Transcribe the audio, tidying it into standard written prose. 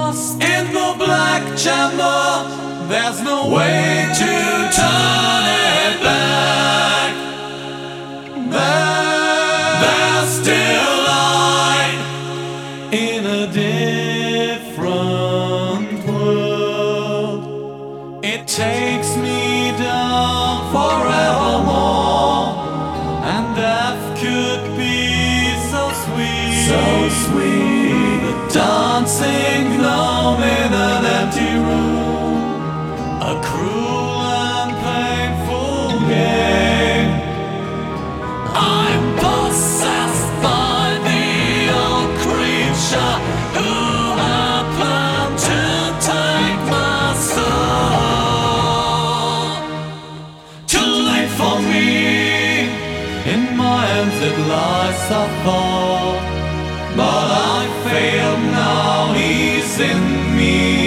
lost in the black chamber. There's no way to turn it back. There's still light in a different world. It takes me down forevermore, and death could be so sweet, so sweet. The dancing gnome in an empty room, a cruel and painful game. I'm possessed by the old creature who had planned to take my soul. Too late for me, in my hands it lies, I thought, but I failed now, he's in me.